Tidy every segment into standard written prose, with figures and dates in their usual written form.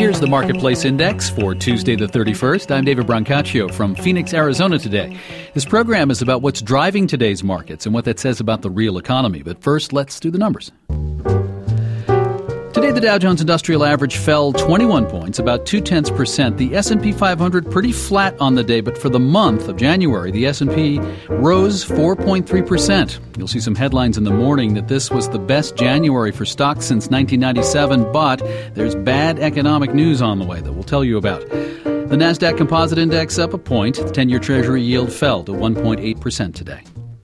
Here's the Marketplace Index for Tuesday the 31st. I'm David Brancaccio from Phoenix, Arizona today. This program is about what's driving today's markets and what that says about the real economy. But first, let's do the numbers. Today, the Dow Jones Industrial Average fell 21 points, about 0.2%. The S&P 500 pretty flat on the day, but for the month of January, the S&P rose 4.3%. You'll see some headlines in the morning that this was the best January for stocks since 1997, but there's bad economic news on the way that we'll tell you about. The Nasdaq Composite Index up a point. The 10-year Treasury yield fell to 1.8% today.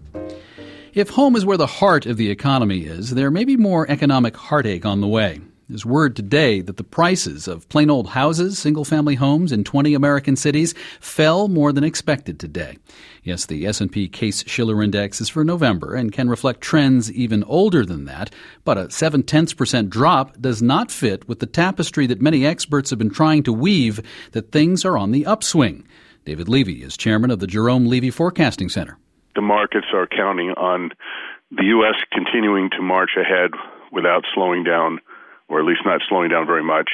If home is where the heart of the economy is, there may be more economic heartache on the way. There's word today that the prices of plain old houses, single-family homes in 20 American cities fell more than expected today. Yes, the S&P Case-Shiller Index is for November and can reflect trends even older than that, but a 0.7% drop does not fit with the tapestry that many experts have been trying to weave that things are on the upswing. David Levy is chairman of the Jerome Levy Forecasting Center. The markets are counting on the U.S. continuing to march ahead without slowing down, or at least not slowing down very much,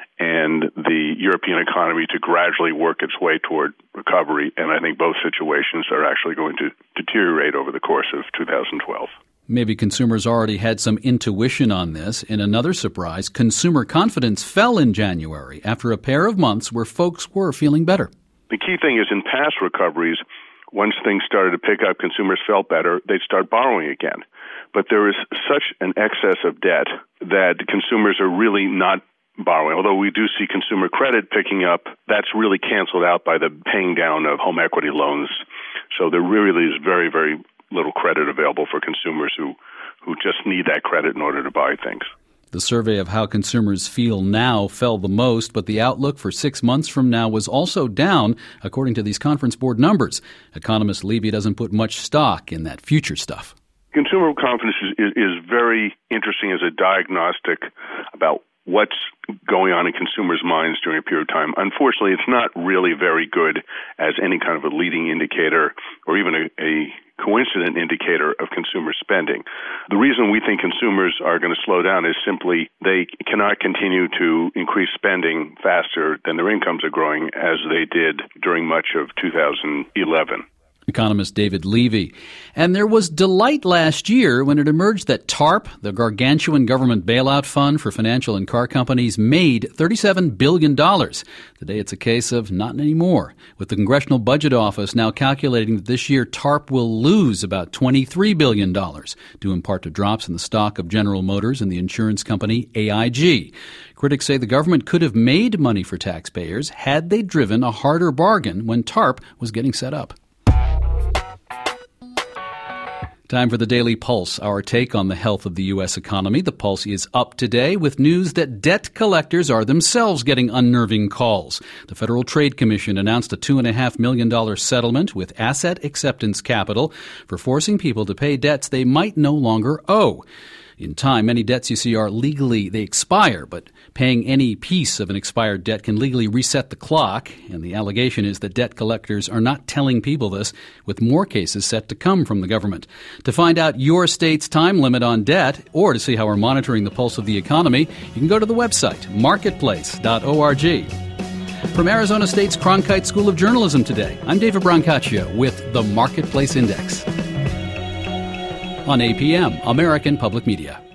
and the European economy to gradually work its way toward recovery. And I think both situations are actually going to deteriorate over the course of 2012. Maybe consumers already had some intuition on this. In another surprise, consumer confidence fell in January after a pair of months where folks were feeling better. The key thing is in past recoveries, once things started to pick up, consumers felt better, they'd start borrowing again. But there is such an excess of debt that consumers are really not borrowing. Although we do see consumer credit picking up, that's really canceled out by the paying down of home equity loans. So there really is very, very little credit available for consumers who just need that credit in order to buy things. The survey of how consumers feel now fell the most, but the outlook for 6 months from now was also down, according to these Conference Board numbers. Economist Levy doesn't put much stock in that future stuff. Consumer confidence is very interesting as a diagnostic about what's going on in consumers' minds during a period of time. Unfortunately, it's not really very good as any kind of a leading indicator or even a coincident indicator of consumer spending. The reason we think consumers are going to slow down is simply they cannot continue to increase spending faster than their incomes are growing as they did during much of 2011. Economist David Levy. And there was delight last year when it emerged that TARP, the gargantuan government bailout fund for financial and car companies, made $37 billion. Today it's a case of not anymore, with the Congressional Budget Office now calculating that this year TARP will lose about $23 billion, due in part to drops in the stock of General Motors and the insurance company AIG. Critics say the government could have made money for taxpayers had they driven a harder bargain when TARP was getting set up. Time for the Daily Pulse, our take on the health of the U.S. economy. The Pulse is up today with news that debt collectors are themselves getting unnerving calls. The Federal Trade Commission announced a $2.5 million settlement with Asset Acceptance Capital for forcing people to pay debts they might no longer owe. In time, many debts you see are legally, they expire, but paying any piece of an expired debt can legally reset the clock, and the allegation is that debt collectors are not telling people this, with more cases set to come from the government. To find out your state's time limit on debt, or to see how we're monitoring the pulse of the economy, you can go to the website, marketplace.org. From Arizona State's Cronkite School of Journalism today, I'm David Brancaccio with the Marketplace Index on APM, American Public Media.